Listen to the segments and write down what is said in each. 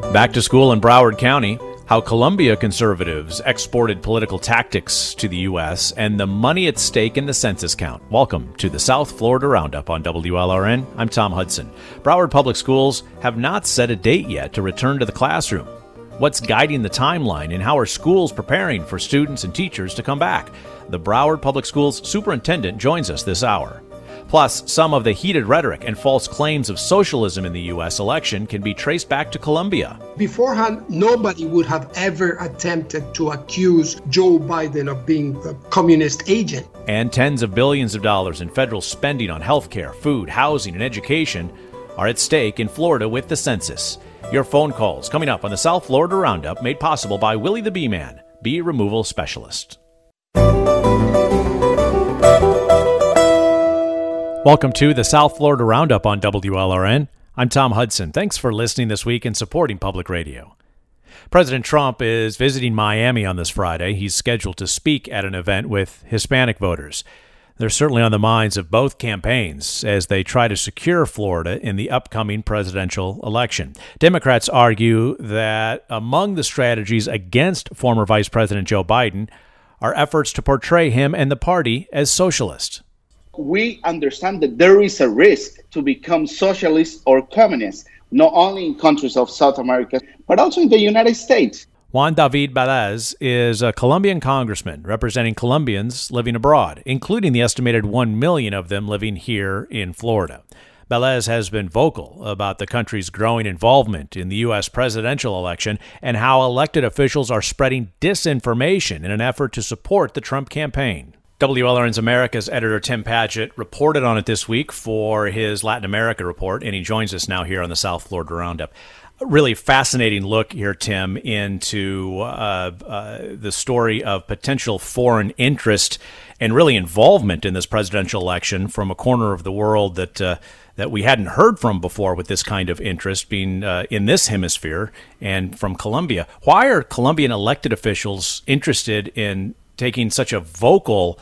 Back to school in Broward County, how Columbia conservatives exported political tactics to the U.S., and the money at stake in the census count. Welcome to the South Florida Roundup on WLRN. I'm Tom Hudson. Broward Public Schools have not set a date yet to return to the classroom. What's guiding the timeline, and how are schools preparing for students and teachers to come back? The Broward Public Schools superintendent joins us this hour. Plus, some of the heated rhetoric and false claims of socialism in the U.S. election can be traced back to Columbia. Beforehand, nobody would have ever attempted to accuse Joe Biden of being a communist agent. And tens of billions of dollars in federal spending on healthcare, food, housing, and education are at stake in Florida with the census. Your phone calls coming up on the South Florida Roundup, made possible by Willie the Bee Man, bee removal specialist. Welcome to the South Florida Roundup on WLRN. I'm Tom Hudson. Thanks for listening this week and supporting public radio. President Trump is visiting Miami on this Friday. He's scheduled to speak at an event with Hispanic voters. They're certainly on the minds of both campaigns as they try to secure Florida in the upcoming presidential election. Democrats argue that among the strategies against former Vice President Joe Biden are efforts to portray him and the party as socialist. We understand that there is a risk to become socialist or communist, not only in countries of South America, but also in the United States. Juan David Velez is a Colombian congressman representing Colombians living abroad, including the estimated 1 million of them living here in Florida. Velez has been vocal about the country's growing involvement in the U.S. presidential election and how elected officials are spreading disinformation in an effort to support the Trump campaign. WLRN's America's editor Tim Padgett reported on it this week for his Latin America report, and he joins us now here on the South Florida Roundup. A really fascinating look here, Tim, into the story of potential foreign interest and really involvement in this presidential election from a corner of the world that we hadn't heard from before, with this kind of interest being in this hemisphere and from Colombia. Why are Colombian elected officials interested in taking such a vocal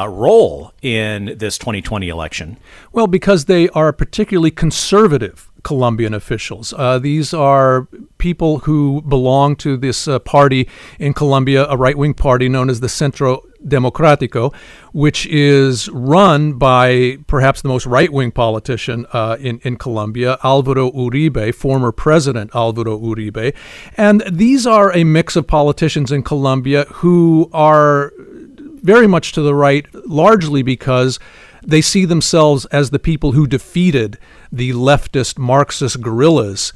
role in this 2020 election? Well, because they are particularly conservative Colombian officials. These are people who belong to this party in Colombia, a right-wing party known as the Centro Democrático, which is run by perhaps the most right-wing politician in Colombia, Álvaro Uribe, former President Álvaro Uribe. And these are a mix of politicians in Colombia who are very much to the right, largely because they see themselves as the people who defeated the leftist Marxist guerrillas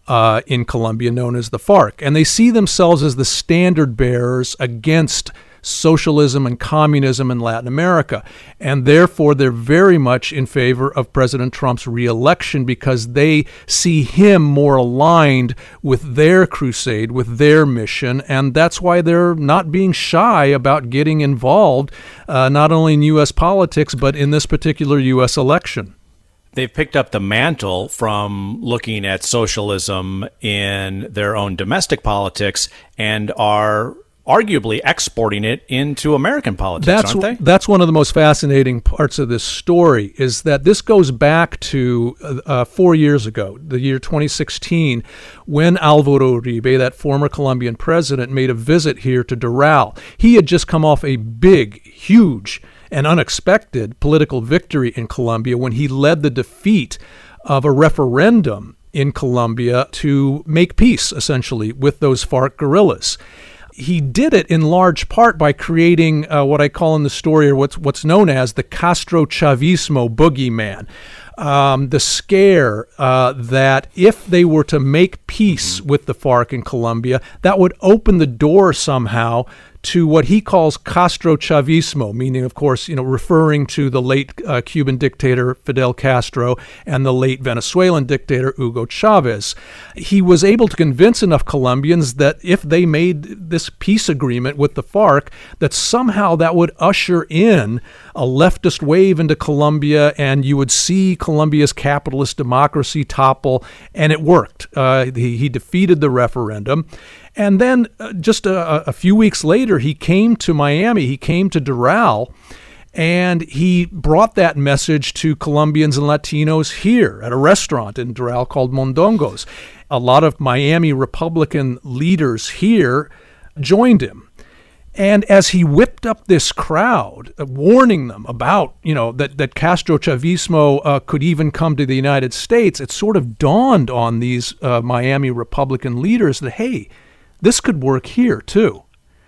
in Colombia known as the FARC. And they see themselves as the standard bearers against socialism and communism in Latin America. And therefore, they're very much in favor of President Trump's reelection because they see him more aligned with their crusade, with their mission. And that's why they're not being shy about getting involved, not only in U.S. politics, but in this particular U.S. election. They've picked up the mantle from looking at socialism in their own domestic politics and are arguably exporting it into American politics, aren't they? That's one of the most fascinating parts of this story, is that this goes back to 4 years ago, the year 2016, when Álvaro Uribe, that former Colombian president, made a visit here to Doral. He had just come off a big, huge, and unexpected political victory in Colombia when he led the defeat of a referendum in Colombia to make peace, essentially, with those FARC guerrillas. He did it in large part by creating what I call in the story, or what's known as the Castro Chavismo boogeyman. The scare that if they were to make peace with the FARC in Colombia, that would open the door somehow to what he calls Castro Chavismo, meaning, of course, referring to the late Cuban dictator Fidel Castro and the late Venezuelan dictator Hugo Chavez. He was able to convince enough Colombians that if they made this peace agreement with the FARC, that somehow that would usher in a leftist wave into Colombia, and you would see Colombia's capitalist democracy topple, and it worked. He defeated the referendum. And then just a few weeks later, he came to Miami, he came to Doral, And he brought that message to Colombians and Latinos here at a restaurant in Doral called Mondongo's. A lot of Miami Republican leaders here joined him. And as he whipped up this crowd, warning them about, that Castro Chavismo could even come to the United States, it sort of dawned on these Miami Republican leaders that, hey, this could work here too.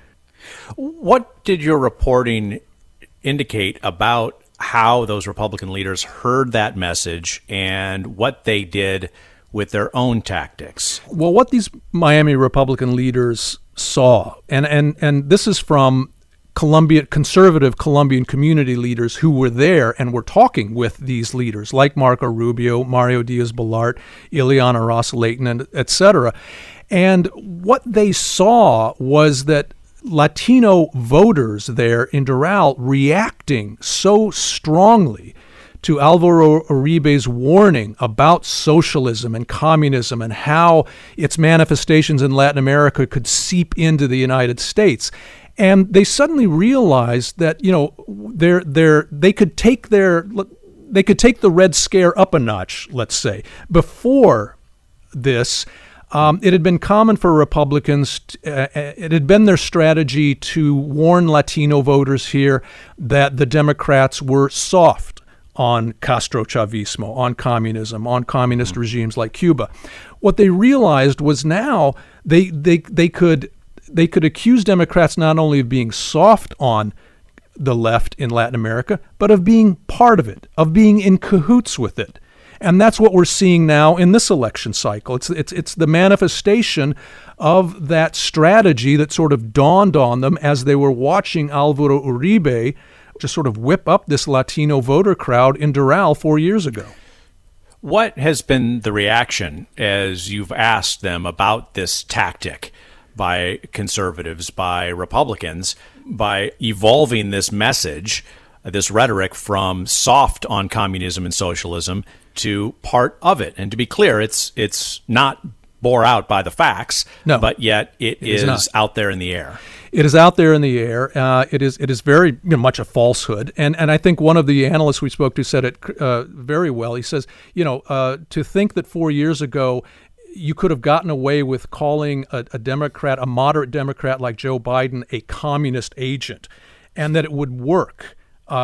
What did your reporting indicate about how those Republican leaders heard that message and what they did with their own tactics? Well, what these Miami Republican leaders saw, and this is from conservative Colombian community leaders who were there and were talking with these leaders like Marco Rubio, Mario Diaz-Balart, Ileana Ros-Lehtinen, and et cetera. And what they saw was that Latino voters there in Doral reacting so strongly to Alvaro Uribe's warning about socialism and communism and how its manifestations in Latin America could seep into the United States. And they suddenly realized that, they could take the Red Scare up a notch, let's say. Before this, it had been common for Republicans, it had been their strategy to warn Latino voters here that the Democrats were soft on Castro Chavismo, on communism, on communist regimes like Cuba. What they realized was now they could accuse Democrats not only of being soft on the left in Latin America, but of being part of it, of being in cahoots with it. And that's what we're seeing now in this election cycle. It's the manifestation of that strategy that sort of dawned on them as they were watching Alvaro Uribe just sort of whip up this Latino voter crowd in Doral 4 years ago. What has been the reaction as you've asked them about this tactic by conservatives, by Republicans, by evolving this message, this rhetoric from soft on communism and socialism to part of it? And to be clear, it's not bore out by the facts, no, but yet it is out there in the air. It is out there in the air. It is very much a falsehood. And I think one of the analysts we spoke to said it very well. He says, to think that 4 years ago you could have gotten away with calling a Democrat, a moderate Democrat like Joe Biden, a communist agent, and that it would work.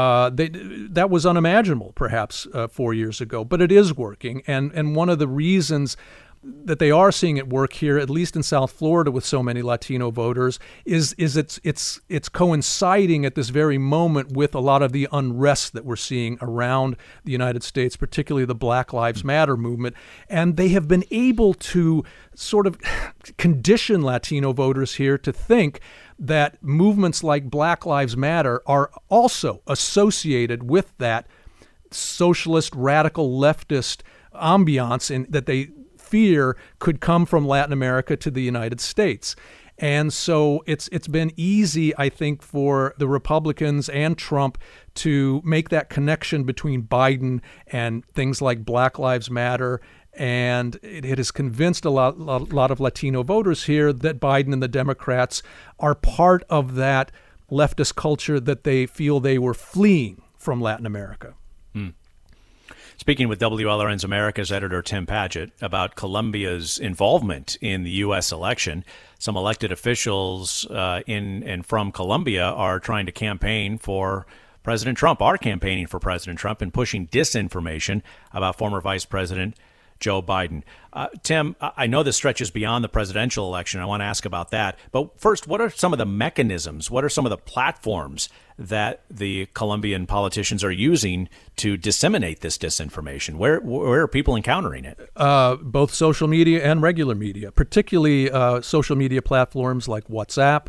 That was unimaginable, perhaps, 4 years ago. But it is working. And one of the reasons that they are seeing it work here, at least in South Florida with so many Latino voters, is it's coinciding at this very moment with a lot of the unrest that we're seeing around the United States, particularly the Black Lives Matter movement. And they have been able to sort of condition Latino voters here to think that movements like Black Lives Matter are also associated with that socialist, radical, leftist ambiance that they fear could come from Latin America to the United States. And so it's been easy, I think, for the Republicans and Trump to make that connection between Biden and things like Black Lives Matter. And it has convinced a lot of Latino voters here that Biden and the Democrats are part of that leftist culture that they feel they were fleeing from Latin America. Speaking with WLRN's America's editor Tim Padgett about Colombia's involvement in the U.S. election, some elected officials in and from Colombia are trying to campaign for President Trump, are campaigning for President Trump and pushing disinformation about former Vice President Joe Biden. Tim, I know this stretches beyond the presidential election. I want to ask about that. But first, what are some of the mechanisms? What are some of the platforms that the Colombian politicians are using to disseminate this disinformation? Where are people encountering it? Both social media and regular media, particularly social media platforms like WhatsApp.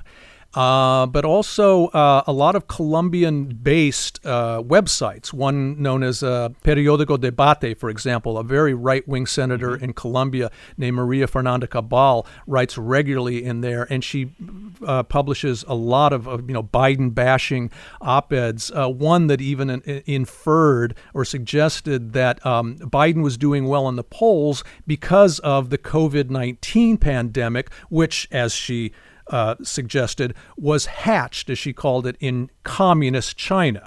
But also a lot of Colombian-based websites, one known as Periódico Debate, for example, a very right-wing senator in Colombia named Maria Fernanda Cabal writes regularly in there, and she publishes a lot of Biden-bashing op-eds, one that even inferred or suggested that Biden was doing well in the polls because of the COVID-19 pandemic, which, as she suggested, was hatched, as she called it, in communist China.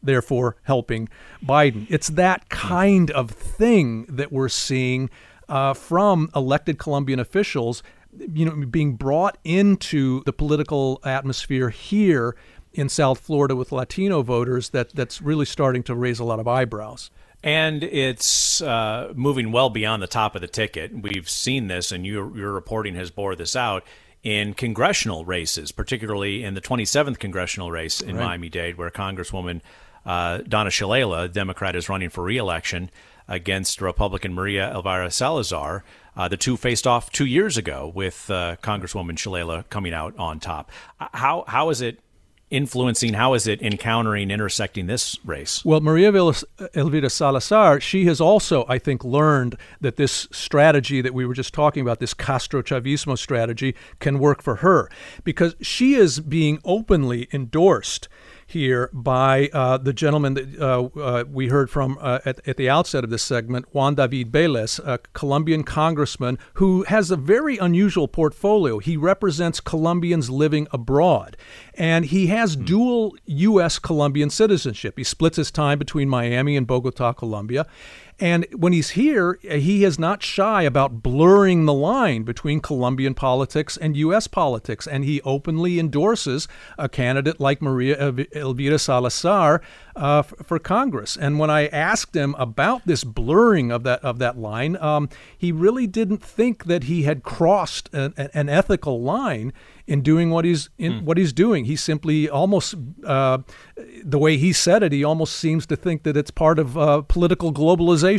therefore helping Biden. It's that kind of thing that we're seeing from elected Colombian officials, being brought into the political atmosphere here in South Florida with Latino voters that's really starting to raise a lot of eyebrows. And it's moving well beyond the top of the ticket. We've seen this, and your reporting has bore this out, in congressional races, particularly in the 27th congressional race in Miami-Dade, where Congresswoman Donna Shalala, Democrat, is running for re-election against Republican Maria Elvira Salazar. The two faced off 2 years ago with Congresswoman Shalala coming out on top. How is it influencing, how is it intersecting this race? Well, Maria Elvira Salazar, she has also, I think, learned that this strategy that we were just talking about, this Castro Chavismo strategy, can work for her, because she is being openly endorsed here by the gentleman that we heard from at the outset of this segment, Juan David Velez, a Colombian congressman who has a very unusual portfolio. He represents Colombians living abroad, and he has dual U.S. Colombian citizenship. He splits his time between Miami and Bogota, Colombia. And when he's here, he is not shy about blurring the line between Colombian politics and U.S. politics. And he openly endorses a candidate like Maria Elvira Salazar for Congress. And when I asked him about this blurring of that line, he really didn't think that he had crossed an ethical line in doing what he's doing. He simply almost, the way he said it, he almost seems to think that it's part of political globalization.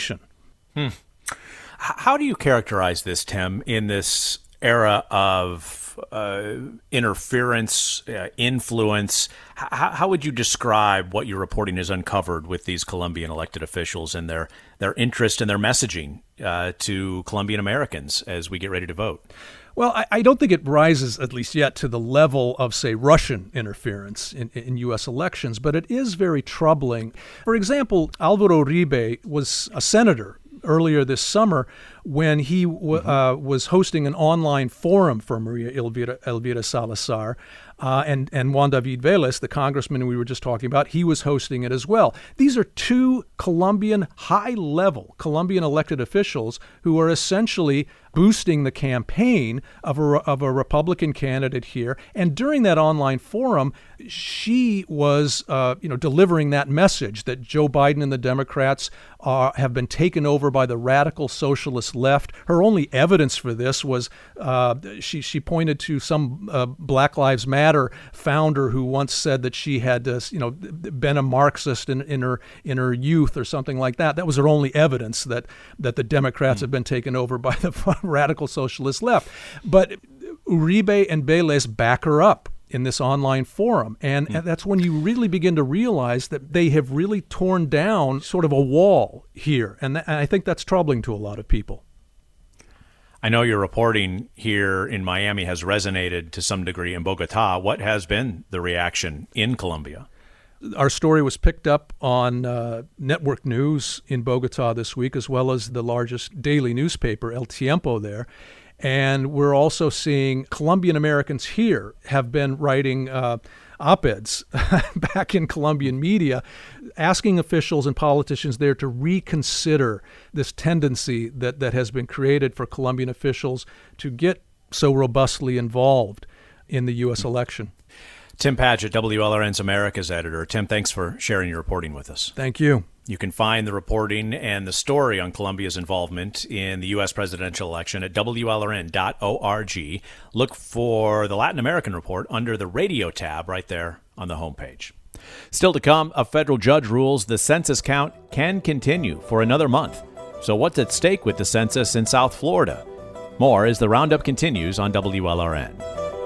How do you characterize this, Tim, in this era of interference, influence? How would you describe what your reporting has uncovered with these Colombian elected officials and their interest and their messaging to Colombian Americans as we get ready to vote? Well, I don't think it rises, at least yet, to the level of, say, Russian interference in U.S. elections, but it is very troubling. For example, Álvaro Uribe was a senator earlier this summer when he was hosting an online forum for Maria Elvira Salazar. And Juan David Velez, the congressman we were just talking about, he was hosting it as well. These are two high-level Colombian elected officials who are essentially boosting the campaign of a Republican candidate here. And during that online forum, she was delivering that message that Joe Biden and the Democrats have been taken over by the radical socialist left. Her only evidence for this was she pointed to some Black Lives Matter founder who once said that she had been a Marxist in her youth or something like that. That was her only evidence that the Democrats have been taken over by the radical socialist left. But Uribe and Velez back her up in this online forum. And that's when you really begin to realize that they have really torn down sort of a wall here. And I think that's troubling to a lot of people. I know your reporting here in Miami has resonated to some degree in Bogota. What has been the reaction in Colombia? Our story was picked up on network news in Bogota this week, as well as the largest daily newspaper, El Tiempo, there. And we're also seeing Colombian Americans here have been writing op-eds back in Colombian media, asking officials and politicians there to reconsider this tendency that has been created for Colombian officials to get so robustly involved in the U.S. election. Tim Padgett, WLRN's America's editor. Tim, thanks for sharing your reporting with us. Thank you. You can find the reporting and the story on Colombia's involvement in the U.S. presidential election at WLRN.org. Look for the Latin American report under the radio tab right there on the homepage. Still to come, a federal judge rules the census count can continue for another month. So what's at stake with the census in South Florida? More as the roundup continues on WLRN.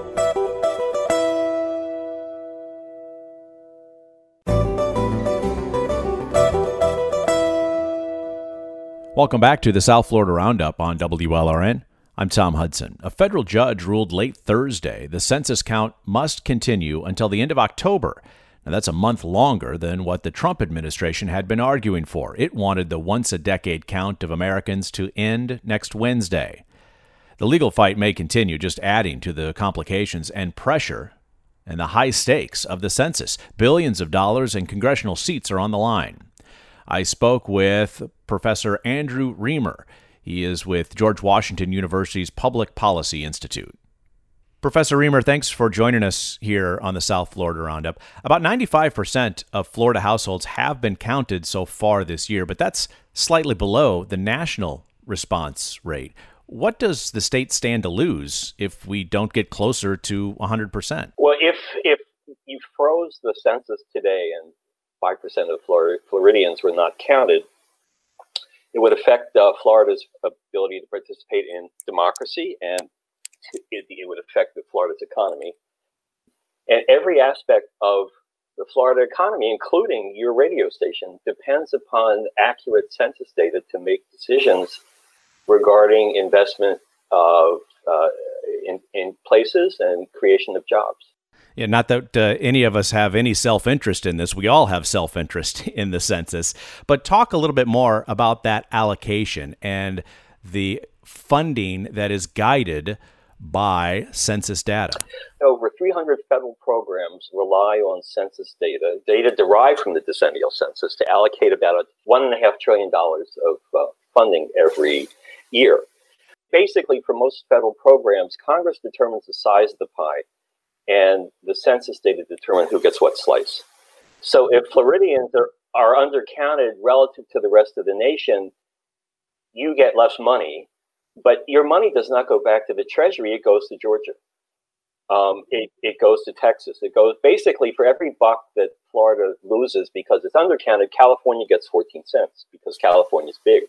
Welcome back to the South Florida Roundup on WLRN. I'm Tom Hudson. A federal judge ruled late Thursday the census count must continue until the end of October. Now, that's a month longer than what the Trump administration had been arguing for. It wanted the once-a-decade count of Americans to end next Wednesday. The legal fight may continue, just adding to the complications and pressure and the high stakes of the census. Billions of dollars and congressional seats are on the line. I spoke with Professor Andrew Riemer. He is with George Washington University's Public Policy Institute. Professor Riemer, thanks for joining us here on the South Florida Roundup. About 95% of Florida households have been counted so far this year, but that's slightly below the national response rate. What does the state stand to lose if we don't get closer to 100%? Well, if you froze the census today and 5% of Floridians were not counted, it would affect Florida's ability to participate in democracy, and it would affect Florida's economy. And every aspect of the Florida economy, including your radio station, depends upon accurate census data to make decisions regarding investment in places and creation of jobs. Yeah, not that any of us have any self-interest in this. We all have self-interest in the census. But talk a little bit more about that allocation and the funding that is guided by census data. Over 300 federal programs rely on census data derived from the decennial census, to allocate about $1.5 trillion of funding every year. Basically, for most federal programs, Congress determines the size of the pie, and the census data determine who gets what slice. So if Floridians are undercounted relative to the rest of the nation, you get less money, but your money does not go back to the Treasury. It goes to Georgia. It goes to Texas. It goes basically for every buck that Florida loses because it's undercounted, California gets 14 cents because California's big.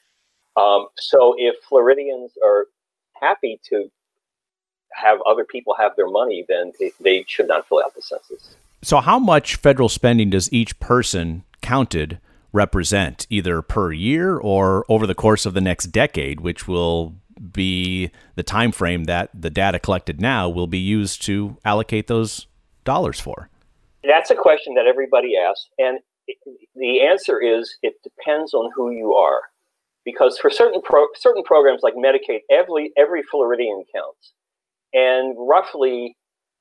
So if Floridians are happy to have other people have their money, then they should not fill out the census. So how much federal spending does each person counted represent, either per year or over the course of the next decade, which will be the time frame that the data collected now will be used to allocate those dollars for? That's a question that everybody asks, and the answer is it depends on who you are. Because for certain programs like Medicaid, every Floridian counts. And roughly,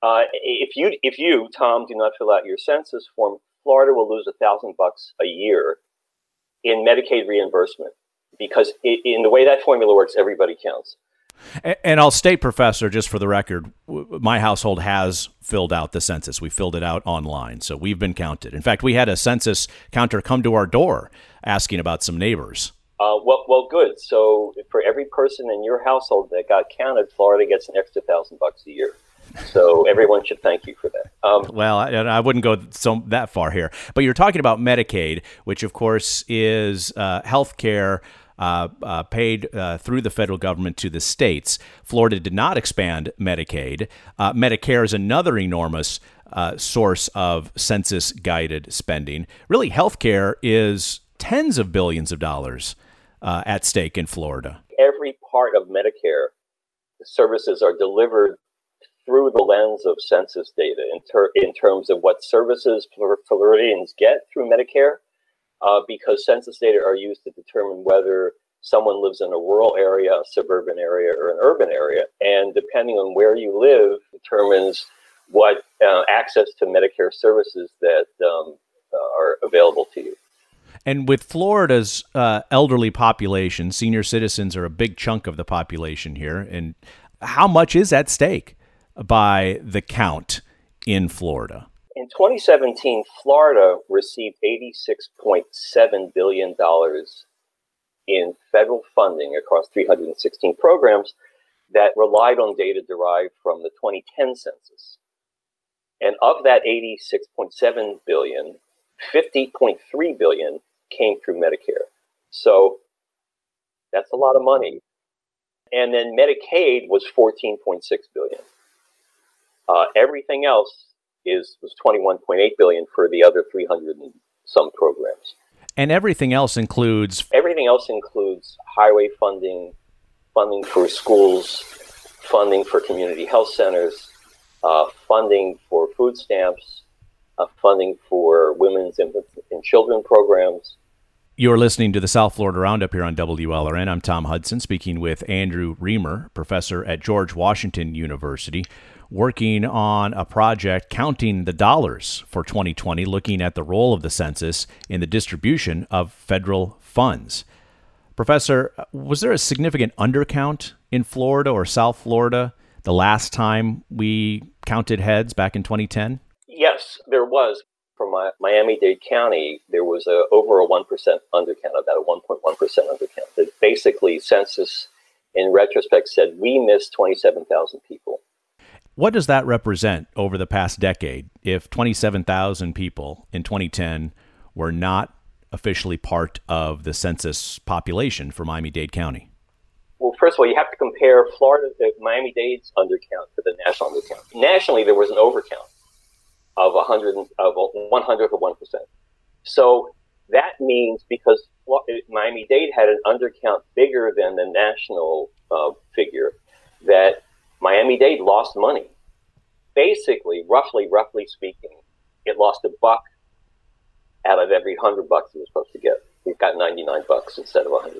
if you, Tom, do not fill out your census form, Florida will lose $1,000 a year in Medicaid reimbursement, because in the way that formula works, everybody counts. And I'll state, Professor, just for the record, my household has filled out the census. We filled it out online, so we've been counted. In fact, we had a census counter come to our door asking about some neighbors. Well, good. So for every person in your household that got counted, Florida gets an extra $1,000 a year. So everyone should thank you for that. Well, I wouldn't go that far here, but you're talking about Medicaid, which of course is health care paid through the federal government to the states. Florida did not expand Medicaid. Medicare is another enormous source of census-guided spending. Really, health care is tens of billions of dollars at stake in Florida. Every part of Medicare, the services are delivered through the lens of census data in terms of what services Floridians get through Medicare, because census data are used to determine whether someone lives in a rural area, a suburban area, or an urban area. And depending on where you live determines what access to Medicare services that are available to you. And with Florida's elderly population, senior citizens are a big chunk of the population here. And how much is at stake by the count in Florida? In 2017, Florida received $86.7 billion in federal funding across 316 programs that relied on data derived from the 2010 census. And of that $86.7 billion, $50.3 billion came through Medicare. So that's a lot of money. And then Medicaid was $14.6 billion. Everything else was $21.8 billion for the other 300 and some programs. And everything else includes highway funding, funding for schools, funding for community health centers, funding for food stamps, funding for women's and children programs. You're listening to the South Florida Roundup here on WLRN. I'm Tom Hudson, speaking with Andrew Riemer, professor at George Washington University. working on a project counting the dollars for 2020, looking at the role of the census in the distribution of federal funds. Professor, was there a significant undercount in Florida or South Florida the last time we counted heads back in 2010? Yes, there was. For Miami-Dade County, there was over a 1% undercount, about a 1.1% undercount. That basically, census, in retrospect, said we missed 27,000 people. What does that represent over the past decade if 27,000 people in 2010 were not officially part of the census population for Miami-Dade County? Well, first of all, you have to compare Miami-Dade's undercount to the national undercount. Nationally, there was an overcount of 100th of 1%. So that means because Miami-Dade had an undercount bigger than the national figure, that Miami-Dade lost money. Basically, roughly speaking, it lost $1 out of every $100 it was supposed to get. We've got $99 instead of $100.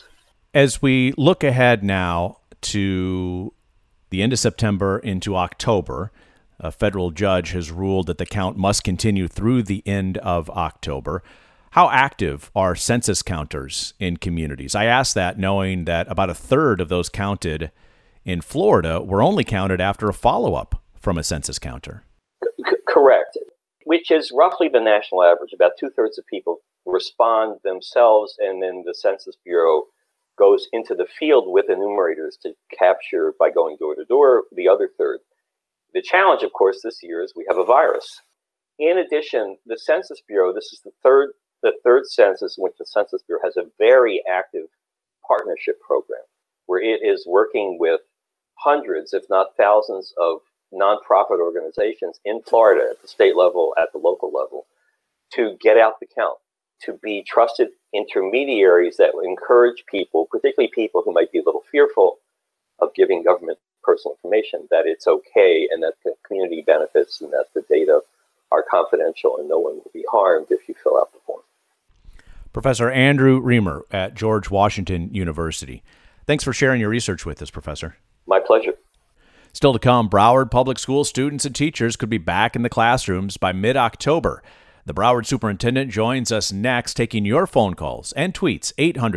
As we look ahead now to the end of September into October, a federal judge has ruled that the count must continue through the end of October. How active are census counters in communities? I ask that knowing that about a third of those counted in Florida were only counted after a follow-up from a census counter. Correct, which is roughly the national average. About 2/3 of people respond themselves, and then the Census Bureau goes into the field with enumerators to capture, by going door to door, the other third. The challenge, of course, this year is we have a virus. In addition, the Census Bureau, this is the third census in which the Census Bureau has a very active partnership program where it is working with hundreds, if not thousands, of nonprofit organizations in Florida at the state level, at the local level, to get out the count, to be trusted intermediaries that will encourage people, particularly people who might be a little fearful of giving government personal information, that it's okay and that the community benefits and that the data are confidential and no one will be harmed if you fill out the form. Professor Andrew Riemer at George Washington University. Thanks for sharing your research with us, Professor. My pleasure. Still to come, Broward Public School students and teachers could be back in the classrooms by mid-October. The Broward superintendent joins us next, taking your phone calls and tweets.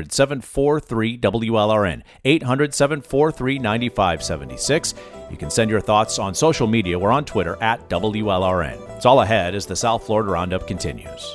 800-743-WLRN, 800-743-9576. You can send your thoughts on social media. We're on Twitter at WLRN. It's all ahead as the South Florida Roundup continues.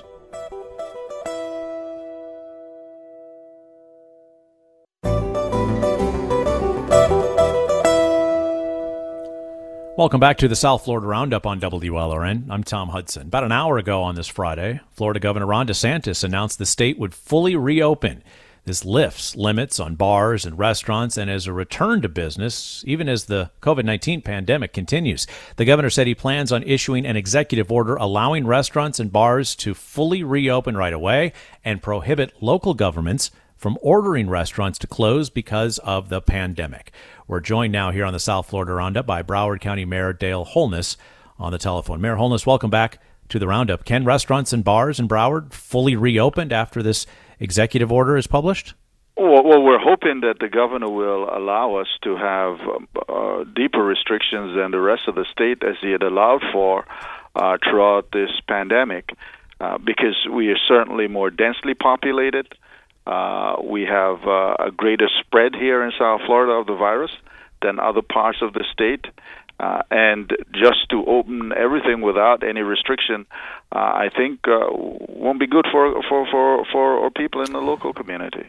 Welcome back to the South Florida Roundup on WLRN. I'm Tom Hudson. About an hour ago on this Friday, Florida Governor Ron DeSantis announced the state would fully reopen. This lifts limits on bars and restaurants and is a return to business, even as the COVID-19 pandemic continues. The governor said he plans on issuing an executive order allowing restaurants and bars to fully reopen right away and prohibit local governments from ordering restaurants to close because of the pandemic. We're joined now here on the South Florida Roundup by Broward County Mayor Dale Holness on the telephone. Mayor Holness, welcome back to the Roundup. Can restaurants and bars in Broward fully reopened after this executive order is published? Well, we're hoping that the governor will allow us to have deeper restrictions than the rest of the state as he had allowed for throughout this pandemic, because we are certainly more densely populated. We have a greater spread here in South Florida of the virus than other parts of the state. And just to open everything without any restriction, I think won't be good for our people in the local community.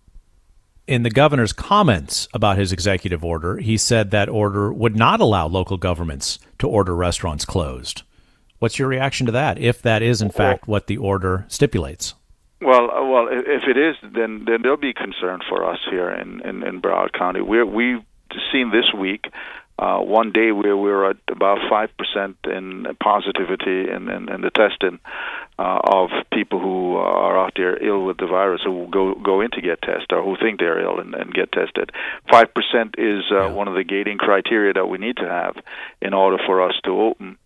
In the governor's comments about his executive order, he said that order would not allow local governments to order restaurants closed. What's your reaction to that, if that is in fact what the order stipulates? Well, if it is, then there'll be concern for us here in Broward County. We've seen this week one day where we're at about 5% in positivity in the testing of people who are out there ill with the virus, who go in to get tested or who think they're ill and get tested. 5% is one of the gating criteria that we need to have in order for us to open.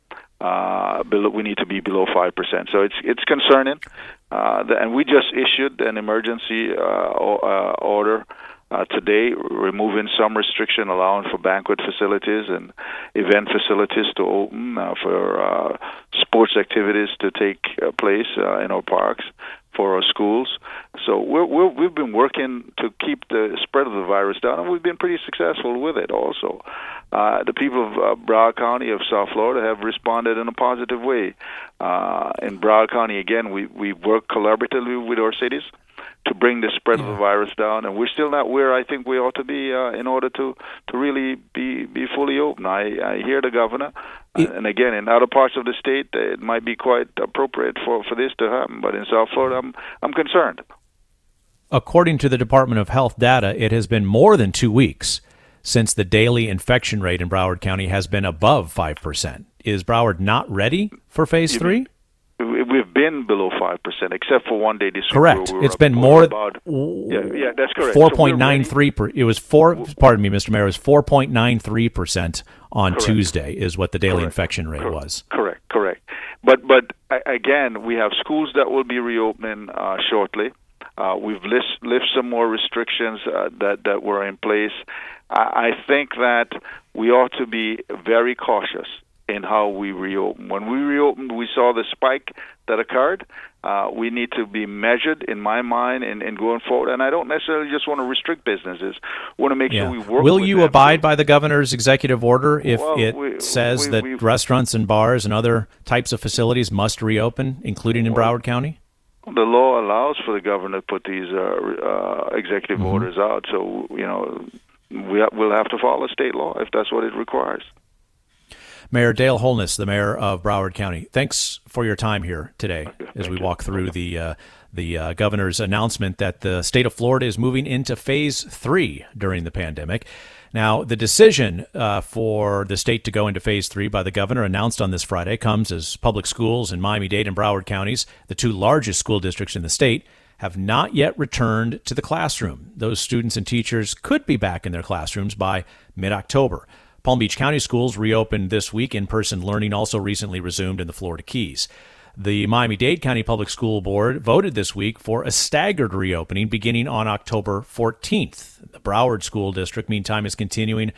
We need to be below 5%. So it's concerning. And we just issued an emergency order today, removing some restriction, allowing for banquet facilities and event facilities to open, for sports activities to take place in our parks, for our schools. So we've been working to keep the spread of the virus down, and we've been pretty successful with it also. The people of Broward County of South Florida have responded in a positive way. In Broward County, again, we work collaboratively with our cities to bring the spread of the virus down, and we're still not where I think we ought to be in order to really be fully open. I hear the governor, and again, in other parts of the state, it might be quite appropriate for this to happen, but in South Florida, I'm concerned. According to the Department of Health data, it has been more than 2 weeks since the daily infection rate in Broward County has been above 5%. Is Broward not ready for phase 3? We've been below 5%, except for one day this week. Correct. It's been more. Yeah, that's correct. 4.93%. It was Pardon me, Mr. Mayor. It was 4.93% on Tuesday is what the daily infection rate was. Correct. But again, we have schools that will be reopening shortly. We've lifted some more restrictions that were in place. I think that we ought to be very cautious in how we reopen. When we reopened, we saw the spike that occurred. We need to be measured, in my mind, in going forward. And I don't necessarily just want to restrict businesses. We want to make sure we work Will with you them. abide by the governor's executive order if it says that restaurants and bars and other types of facilities must reopen, including in Broward County? The law allows for the governor to put these executive orders out. So, we'll have to follow state law if that's what it requires. Mayor Dale Holness, the mayor of Broward County, thanks for your time here today as we walk through the governor's announcement that the state of Florida is moving into phase 3 during the pandemic. Now, the decision for the state to go into phase 3 by the governor announced on this Friday comes as public schools in Miami-Dade and Broward counties, the two largest school districts in the state, have not yet returned to the classroom. Those students and teachers could be back in their classrooms by mid-October. Palm Beach County schools reopened this week. In-person learning also recently resumed in the Florida Keys. The Miami-Dade County Public School Board voted this week for a staggered reopening beginning on October 14th. The Broward School District, meantime, is considering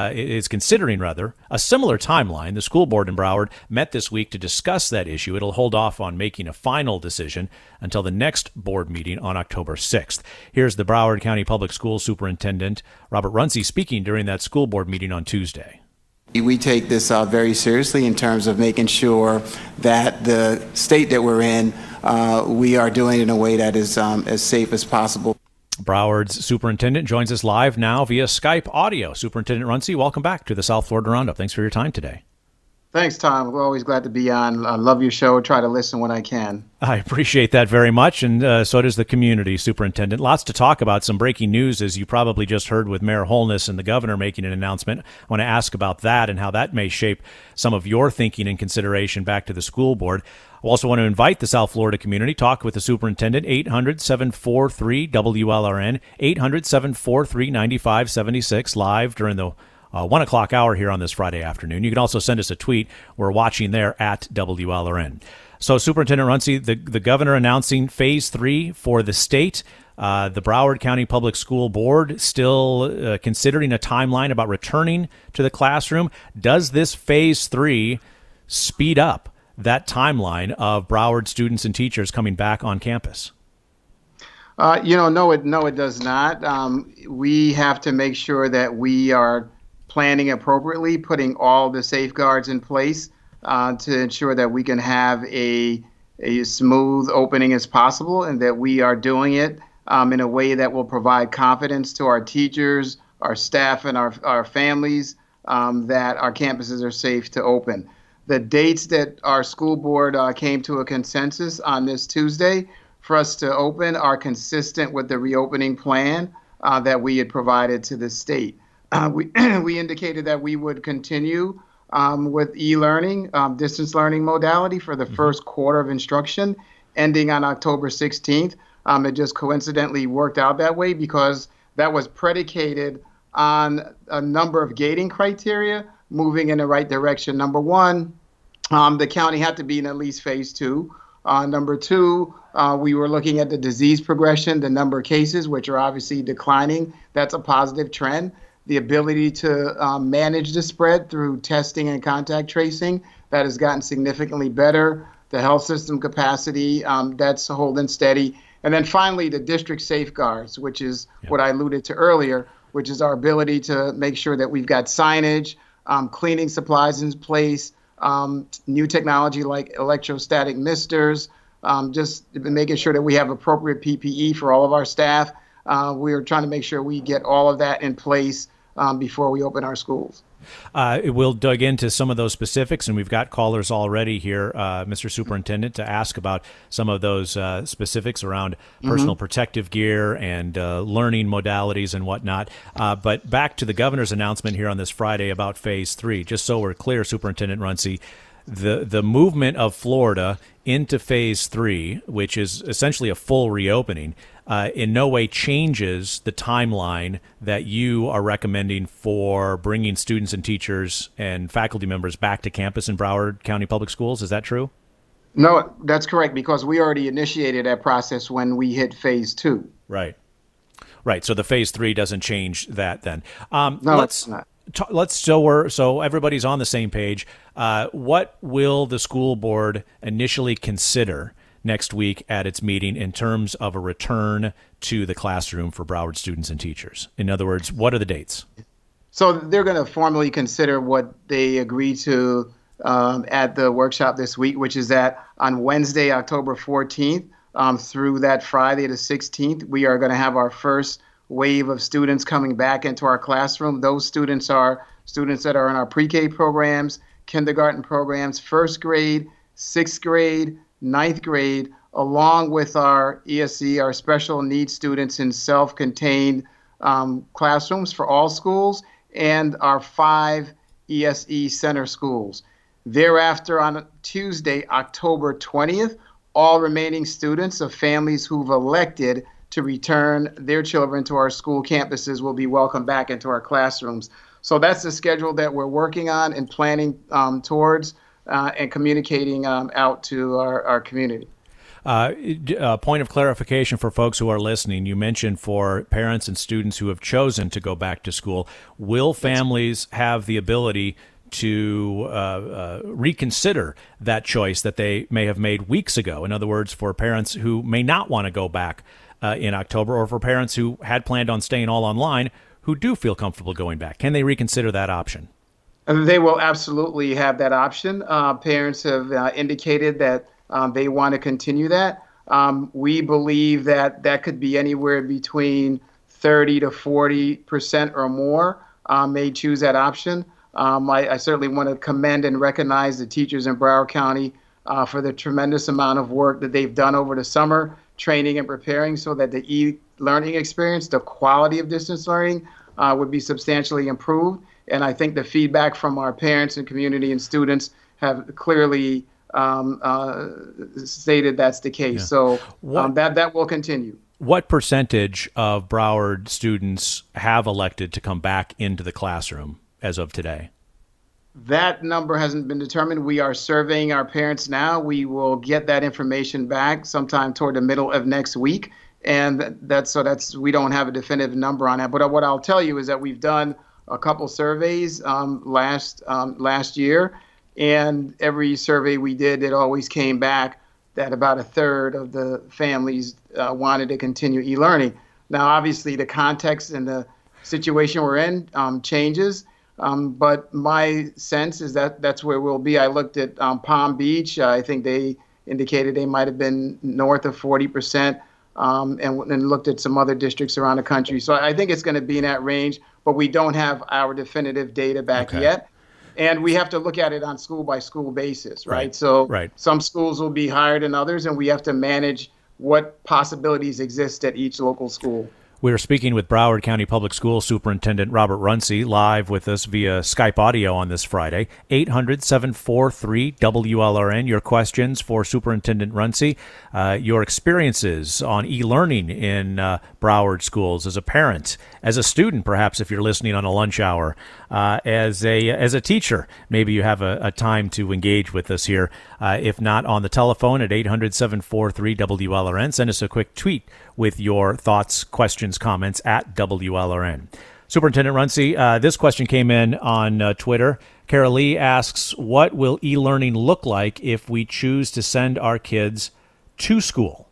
a similar timeline. The school board in Broward met this week to discuss that issue. It'll hold off on making a final decision until the next board meeting on October 6th. Here's the Broward County Public School Superintendent Robert Runcie speaking during that school board meeting on Tuesday. We take this very seriously in terms of making sure that the state that we're in, we are doing it in a way that is as safe as possible. Broward's superintendent joins us live now via Skype audio. Superintendent Runcie, welcome back to the South Florida Roundup. Thanks for your time today. Thanks, Tom. We're always glad to be on. I love your show. Try to listen when I can. I appreciate that very much, and so does the community, Superintendent. Lots to talk about. Some breaking news, as you probably just heard with Mayor Holness and the governor making an announcement. I want to ask about that and how that may shape some of your thinking and consideration back to the school board. I also want to invite the South Florida community. Talk with the superintendent, 800-743-WLRN, 800-743-9576, live during the 1 o'clock hour here on this Friday afternoon. You can also send us a tweet. We're watching there at WLRN. So, Superintendent Runcie, the governor announcing phase 3 for the state. The Broward County Public School Board still considering a timeline about returning to the classroom. Does this phase 3 speed up that timeline of Broward students and teachers coming back on campus? No, it does not. We have to make sure that we are planning appropriately, putting all the safeguards in place to ensure that we can have a smooth opening as possible, and that we are doing it in a way that will provide confidence to our teachers, our staff, and our families that our campuses are safe to open. The dates that our school board came to a consensus on this Tuesday for us to open are consistent with the reopening plan that we had provided to the state. We indicated that we would continue with e-learning, distance learning modality for the first quarter of instruction, ending on October 16th. It just coincidentally worked out that way because that was predicated on a number of gating criteria moving in the right direction. Number one, the county had to be in at least phase 2. Number two, we were looking at the disease progression, the number of cases, which are obviously declining. That's a positive trend. The ability to manage the spread through testing and contact tracing, that has gotten significantly better. The health system capacity, that's holding steady. And then finally, the district safeguards, which is what I alluded to earlier, which is our ability to make sure that we've got signage, cleaning supplies in place, new technology like electrostatic misters, just making sure that we have appropriate PPE for all of our staff. We're trying to make sure we get all of that in place before we open our schools. We'll dig into some of those specifics, and we've got callers already here, Mr. Superintendent, to ask about some of those specifics around personal protective gear and learning modalities and whatnot. But back to the governor's announcement here on this Friday about Phase 3. Just so we're clear, Superintendent Runcie, the movement of Florida into Phase 3, which is essentially a full reopening, in no way changes the timeline that you are recommending for bringing students and teachers and faculty members back to campus in Broward County Public Schools. Is that true? No, that's correct, because we already initiated that process when we hit Phase 2. Right. So the Phase 3 doesn't change that then. No, it's not. So everybody's on the same page. What will the school board initially consider next week at its meeting in terms of a return to the classroom for Broward students and teachers? In other words, what are the dates? So they're going to formally consider what they agreed to at the workshop this week, which is that on Wednesday, October 14th, through that Friday the 16th, we are going to have our first wave of students coming back into our classroom. Those students are students that are in our pre-K programs, kindergarten programs, first grade, sixth grade, ninth grade, along with our ESE, our special needs students in self-contained classrooms for all schools, and our 5 ESE center schools. Thereafter, on Tuesday, October 20th, all remaining students of families who've elected to return their children to our school campuses will be welcomed back into our classrooms. So that's the schedule that we're working on and planning towards and communicating out to our community. Point of clarification for folks who are listening, you mentioned for parents and students who have chosen to go back to school, will families have the ability to reconsider that choice that they may have made weeks ago? In other words, for parents who may not want to go back in October, or for parents who had planned on staying all online who do feel comfortable going back, can they reconsider that option? They will absolutely have that option. Parents have indicated that they want to continue that. We believe that that could be anywhere between 30 to 40% or more may choose that option. I certainly want to commend and recognize the teachers in Broward County for the tremendous amount of work that they've done over the summer, training and preparing so that the e-learning experience, the quality of distance learning would be substantially improved. And I think the feedback from our parents and community and students have clearly stated that's the case. Yeah. So that will continue. What percentage of Broward students have elected to come back into the classroom as of today? That number hasn't been determined. We are surveying our parents now. We will get that information back sometime toward the middle of next week. And that's we don't have a definitive number on that. But what I'll tell you is that we've done a couple surveys last year, and every survey we did, it always came back that about a third of the families wanted to continue e-learning. Now, obviously, the context and the situation we're in changes, but my sense is that that's where we'll be. I looked at Palm Beach. I think they indicated they might have been north of 40%, and looked at some other districts around the country. So I think it's going to be in that range, but we don't have our definitive data back yet. And we have to look at it on school-by-school basis, right? So some schools will be higher than others, and we have to manage what possibilities exist at each local school. We are speaking with Broward County Public Schools Superintendent Robert Runcie, live with us via Skype audio on this Friday. 800-743-WLRN. Your questions for Superintendent Runcie, your experiences on e-learning in Broward schools as a parent, as a student, perhaps if you're listening on a lunch hour, as a teacher. Maybe you have a time to engage with us here. If not on the telephone at 800-743-WLRN, send us a quick tweet with your thoughts, questions, comments at WLRN. Superintendent Runcie, this question came in on Twitter. Carol Lee asks, what will e-learning look like if we choose to send our kids to school?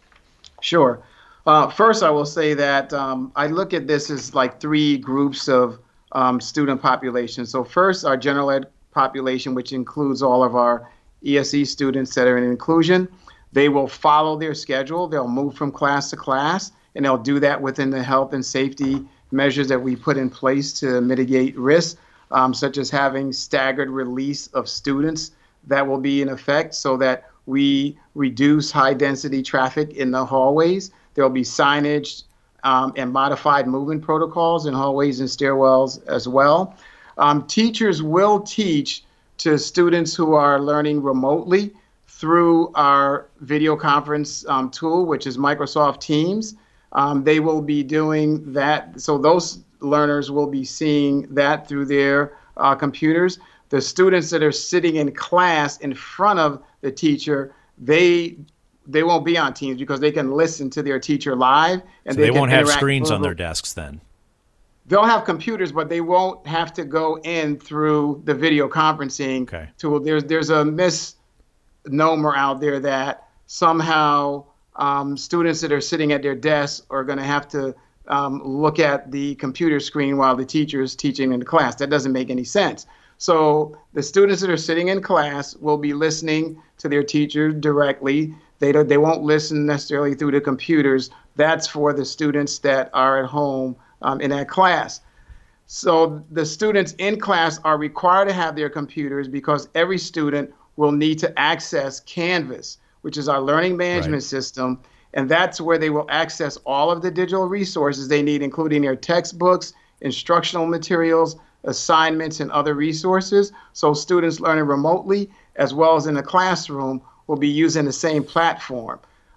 Sure. First, I will say that I look at this as like three groups of student population. So first, our general ed population, which includes all of our ESE students that are in inclusion. They will follow their schedule. They'll move from class to class, and they'll do that within the health and safety measures that we put in place to mitigate risk, such as having staggered release of students that will be in effect so that we reduce high density traffic in the hallways. There'll be signage and modified movement protocols in hallways and stairwells as well. Teachers will teach to students who are learning remotely through our video conference tool, which is Microsoft Teams. They will be doing that. So those learners will be seeing that through their computers. The students that are sitting in class in front of the teacher, they won't be on Teams because they can listen to their teacher live. And so they won't have screens on their desks then? They'll have computers, but they won't have to go in through the video conferencing tool. There's a misnomer out there that somehow students that are sitting at their desks are going to have to look at the computer screen while the teacher is teaching in the class. That doesn't make any sense. So the students that are sitting in class will be listening to their teacher directly. They won't listen necessarily through the computers. That's for the students that are at home in that class. So the students in class are required to have their computers because every student will need to access Canvas, which is our learning management system. And that's where they will access all of the digital resources they need, including their textbooks, instructional materials, assignments, and other resources. So students learning remotely, as well as in the classroom, will be using the same platform.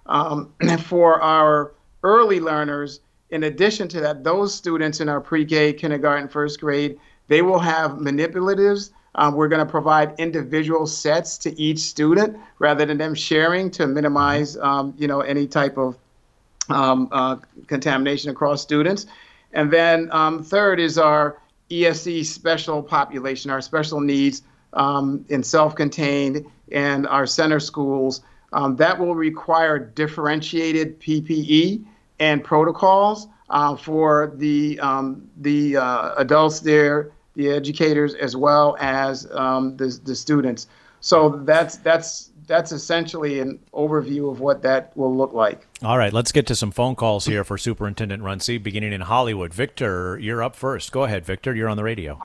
For our early learners, in addition to that, those students in our pre-K, kindergarten, first grade, they will have manipulatives. We're going to provide individual sets to each student rather than them sharing to minimize, any type of contamination across students. And then third is our ESE special population, our special needs in self-contained and our center schools. That will require differentiated PPE and protocols for the adults there, the educators, as well as the students. So that's essentially an overview of what that will look like. All right, let's get to some phone calls here for Superintendent Runcie, beginning in Hollywood. Victor, you're up first. Go ahead, Victor. You're on the radio.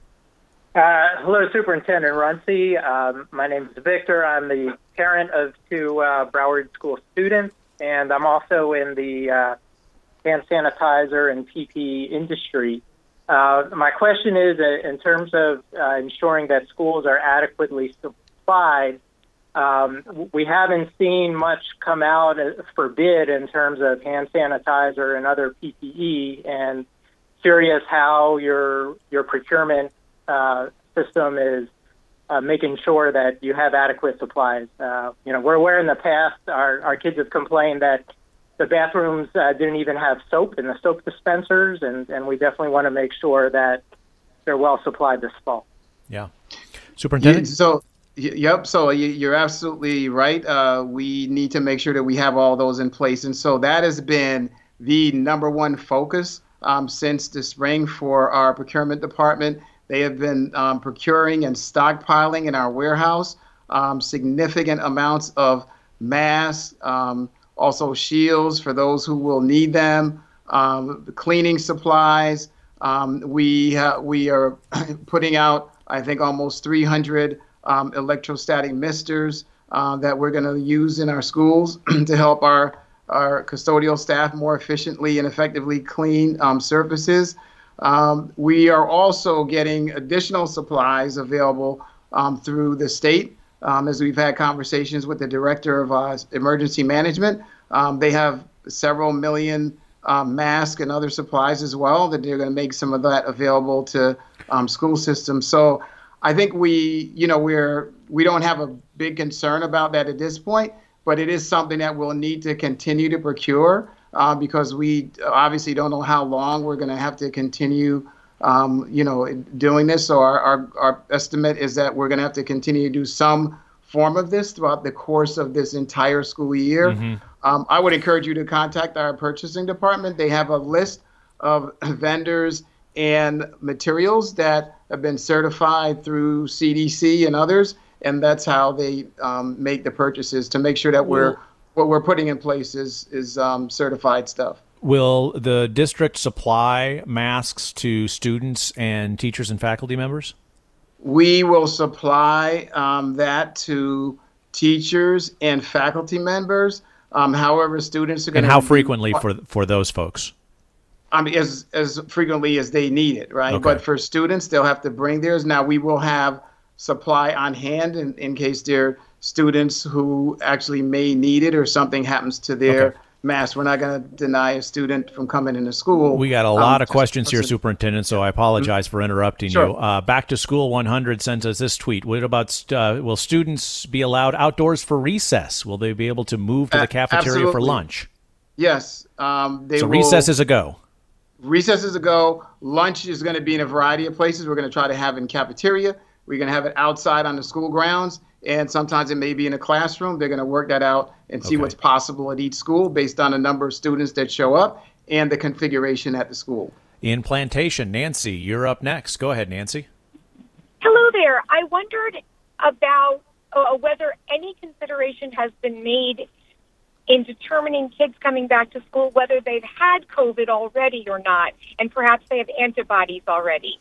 Hello, Superintendent Runcie. My name is Victor. I'm the parent of two Broward School students, and I'm also in the hand sanitizer and PPE industry. My question is, in terms of ensuring that schools are adequately supplied, we haven't seen much come out for bid in terms of hand sanitizer and other PPE, and curious how your procurement system is making sure that you have adequate supplies. We're aware in the past our kids have complained that the bathrooms didn't even have soap in the soap dispensers, and we definitely want to make sure that they're well supplied this fall. Yeah. Superintendent? Yep. So you're absolutely right. We need to make sure that we have all those in place. And so that has been the number one focus since the spring for our procurement department. They have been procuring and stockpiling in our warehouse significant amounts of masks, also shields for those who will need them, cleaning supplies. We are putting out, I think, almost 300 electrostatic misters that we're going to use in our schools to help our our custodial staff more efficiently and effectively clean surfaces. We are also getting additional supplies available through the state. As we've had conversations with the director of emergency management, they have several million masks and other supplies as well that they're going to make some of that available to school systems. So I think we don't have a big concern about that at this point, but it is something that we'll need to continue to procure because we obviously don't know how long we're going to have to continue doing this. So our estimate is that we're going to have to continue to do some form of this throughout the course of this entire school year. Mm-hmm. I would encourage you to contact our purchasing department. They have a list of vendors and materials that have been certified through CDC and others, and that's how they make the purchases to make sure that what we're putting in place is certified stuff. Will the district supply masks to students and teachers and faculty members? We will supply that to teachers and faculty members. However, students are going to... And how frequently for those folks? As frequently as they need it, right? Okay. But for students, they'll have to bring theirs. Now, we will have supply on hand in case there are students who actually may need it or something happens to their mask. We're not going to deny a student from coming into school. We got a lot of questions here, Superintendent, so I apologize for interrupting you. Back to School 100 sent us this tweet. What about, will students be allowed outdoors for recess? Will they be able to move to the cafeteria for lunch? Yes. Recess is a go. Recess is a go. Lunch is going to be in a variety of places. We're going to try to have it in cafeteria. We're going to have it outside on the school grounds. And sometimes it may be in a classroom. They're going to work that out and see what's possible at each school based on the number of students that show up and the configuration at the school. In Plantation, Nancy, you're up next. Go ahead, Nancy. Hello there. I wondered about whether any consideration has been made in determining kids coming back to school, whether they've had COVID already or not, and perhaps they have antibodies already.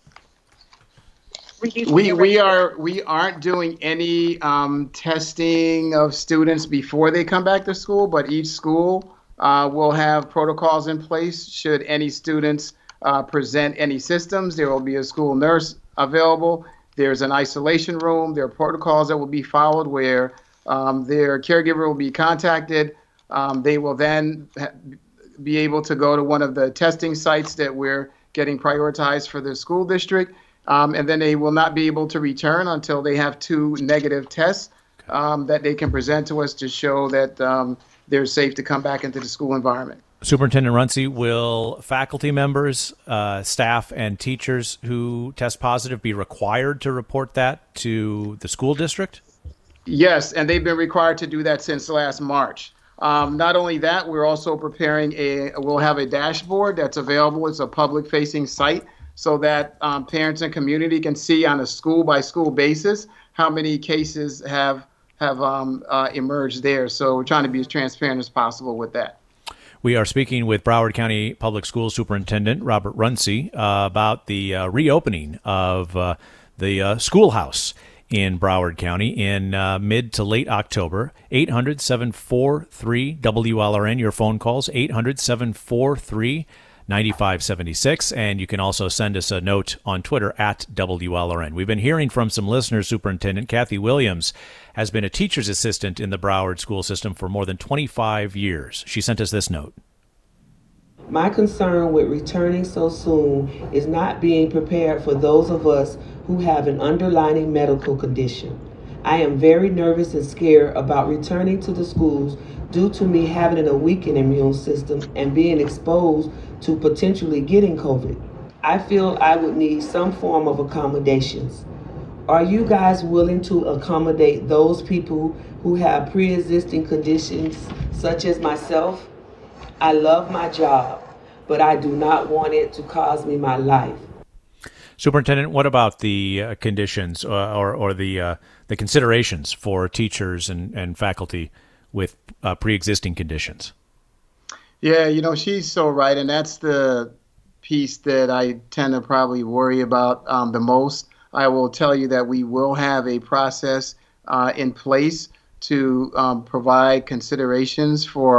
We aren't doing any testing of students before they come back to school, but each school will have protocols in place. Should any students present any symptoms, there will be a school nurse available. There's an isolation room. There are protocols that will be followed where their caregiver will be contacted. They will then be able to go to one of the testing sites that we're getting prioritized for the school district. And then they will not be able to return until they have 2 negative tests that they can present to us to show that they're safe to come back into the school environment. Superintendent Runcie, will faculty members, staff, and teachers who test positive be required to report that to the school district? Yes, and they've been required to do that since last March. Not only that, we're also preparing we'll have a dashboard that's available. It's a public-facing site, so that parents and community can see on a school-by-school basis how many cases have emerged there. So we're trying to be as transparent as possible with that. We are speaking with Broward County Public Schools Superintendent Robert Runcie about the reopening of the schoolhouse in Broward County in mid to late October. 800-743-WLRN, your phone calls, 800-743-9576, and you can also send us a note on Twitter at WLRN. We've been hearing from some listeners. Superintendent Kathy Williams has been a teacher's assistant in the Broward school system for more than 25 years. She sent us this note. My concern with returning so soon is not being prepared for those of us who have an underlying medical condition. I am very nervous and scared about returning to the schools due to me having a weakened immune system and being exposed to potentially getting COVID. I feel I would need some form of accommodations. Are you guys willing to accommodate those people who have pre-existing conditions such as myself? I love my job, but I do not want it to cost me my life. Superintendent, what about the conditions or the considerations for teachers and faculty with pre-existing conditions? Yeah, she's so right, and that's the piece that I tend to probably worry about the most. I will tell you that we will have a process in place to provide considerations for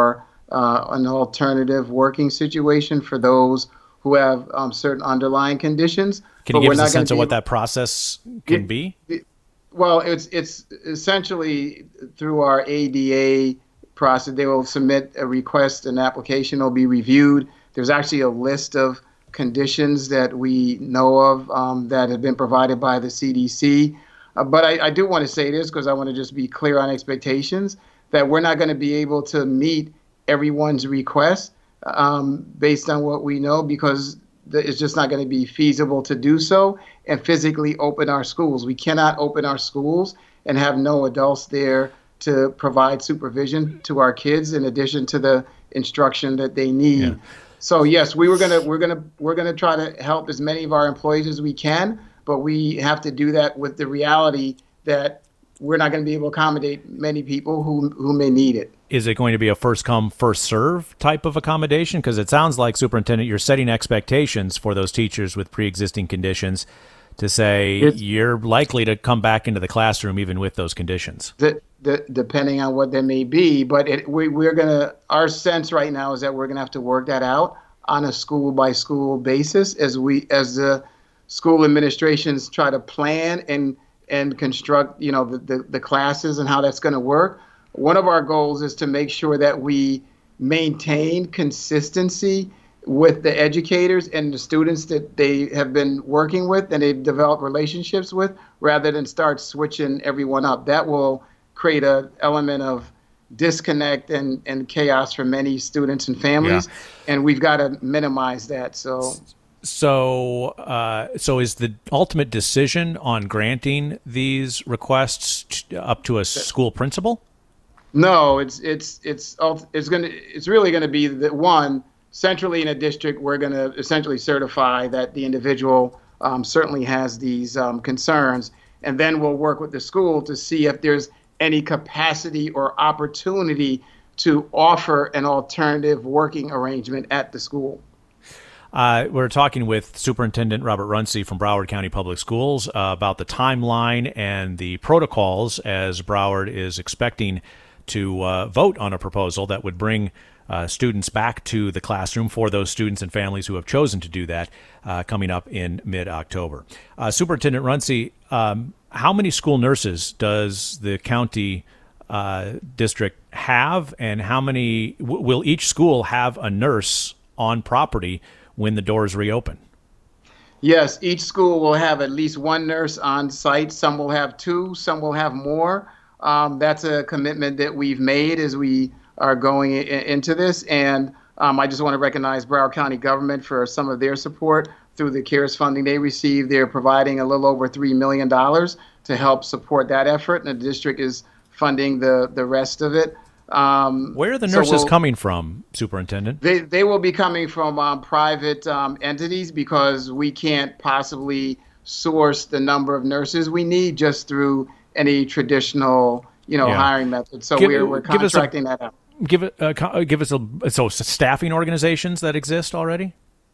an alternative working situation for those who have certain underlying conditions. Can you give us a sense of what that process can be? Well, it's essentially through our ADA process. They will submit a request, an application will be reviewed. There's actually a list of conditions that we know of that have been provided by the CDC. But I do want to say this because I want to just be clear on expectations, that we're not going to be able to meet everyone's request based on what we know, because it's just not going to be feasible to do so and physically open our schools. We cannot open our schools and have no adults there to provide supervision to our kids in addition to the instruction that they need. Yeah. So yes, we're gonna try to help as many of our employees as we can, but we have to do that with the reality that we're not going to be able to accommodate many people who may need it. Is it going to be a first come, first serve type of accommodation? Because it sounds like, Superintendent, you're setting expectations for those teachers with pre-existing conditions to say you're likely to come back into the classroom even with those conditions. Depending on what they may be, but our sense right now is that we're gonna have to work that out on a school by school basis as the school administrations try to plan and construct, the classes and how that's going to work. One of our goals is to make sure that we maintain consistency with the educators and the students that they have been working with and they've developed relationships with, rather than start switching everyone up. That will create an element of disconnect and chaos for many students and families, and we've got to minimize that. So is the ultimate decision on granting these requests up to a school principal? No, it's really going to be that one, centrally in a district, we're going to essentially certify that the individual certainly has these concerns, and then we'll work with the school to see if there's any capacity or opportunity to offer an alternative working arrangement at the school. We're talking with Superintendent Robert Runcie from Broward County Public Schools about the timeline and the protocols as Broward is expecting to vote on a proposal that would bring students back to the classroom for those students and families who have chosen to do that coming up in mid-October. Superintendent Runcie, how many school nurses does the county district have, and how many will each school have a nurse on property when the doors reopen? Yes, each school will have at least one nurse on site. Some will have two, some will have more. That's a commitment that we've made as we are going into this. And I just want to recognize Broward County government for some of their support through the CARES funding they received. They're providing a little over $3 million to help support that effort, and the district is funding the rest of it. Where are the nurses coming from, Superintendent? They will be coming from private entities, because we can't possibly source the number of nurses we need just through any traditional, hiring method. So we're contracting that out. Give us staffing organizations that exist already?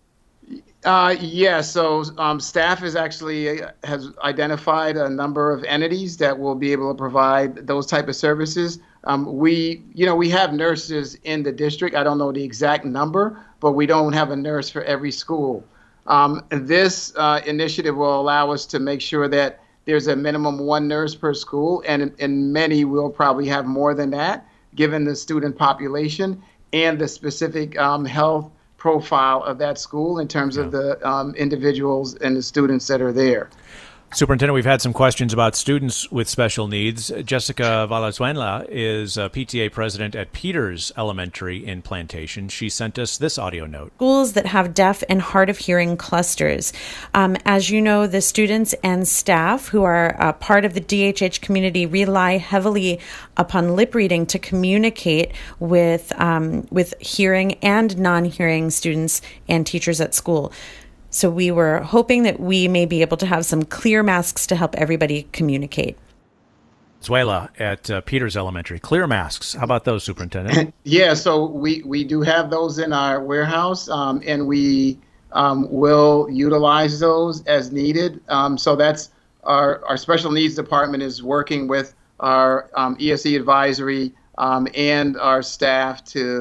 So staff has identified a number of entities that will be able to provide those type of services. We have nurses in the district. I don't know the exact number, but we don't have a nurse for every school. This initiative will allow us to make sure that there's a minimum one nurse per school, and many will probably have more than that, given the student population and the specific health profile of that school in terms of the individuals and the students that are there. Superintendent, we've had some questions about students with special needs. Jessica Valenzuela is PTA president at Peters Elementary in Plantation. She sent us this audio note. Schools that have deaf and hard of hearing clusters. As you know, the students and staff who are part of the DHH community rely heavily upon lip reading to communicate with hearing and non-hearing students and teachers at school. So we were hoping that we may be able to have some clear masks to help everybody communicate. Zuela at Peters Elementary. Clear masks. How about those, Superintendent? Yeah, so we do have those in our warehouse, and we will utilize those as needed. So that's our special needs department is working with our ESE advisory and our staff to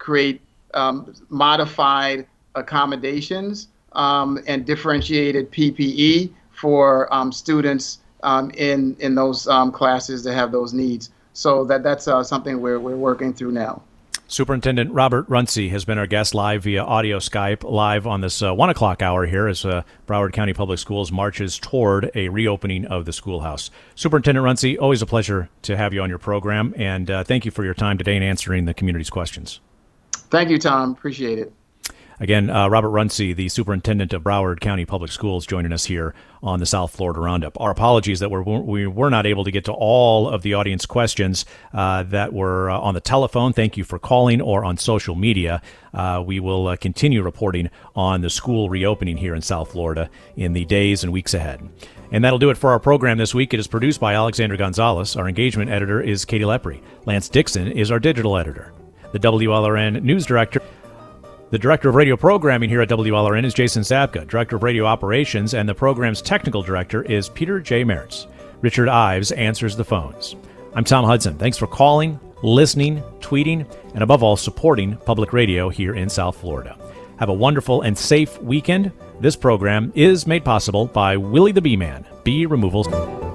create modified accommodations and differentiated PPE for students in those classes that have those needs. So that's something we're working through now. Superintendent Robert Runcie has been our guest live via audio Skype, live on this 1 o'clock hour here as Broward County Public Schools marches toward a reopening of the schoolhouse. Superintendent Runcie, always a pleasure to have you on your program, and thank you for your time today and answering the community's questions. Thank you, Tom. Appreciate it. Again, Robert Runcie, the superintendent of Broward County Public Schools, joining us here on the South Florida Roundup. Our apologies that we were not able to get to all of the audience questions that were on the telephone. Thank you for calling, or on social media. We will continue reporting on the school reopening here in South Florida in the days and weeks ahead. And that'll do it for our program this week. It is produced by Alexander Gonzalez. Our engagement editor is Katie Lepre. Lance Dixon is our digital editor. The WLRN news director. The director of radio programming here at WLRN is Jason Zabka. Director of radio operations and the program's technical director is Peter J. Meritz. Richard Ives answers the phones. I'm Tom Hudson. Thanks for calling, listening, tweeting, and above all, supporting public radio here in South Florida. Have a wonderful and safe weekend. This program is made possible by Willie the Bee Man, Bee Removals.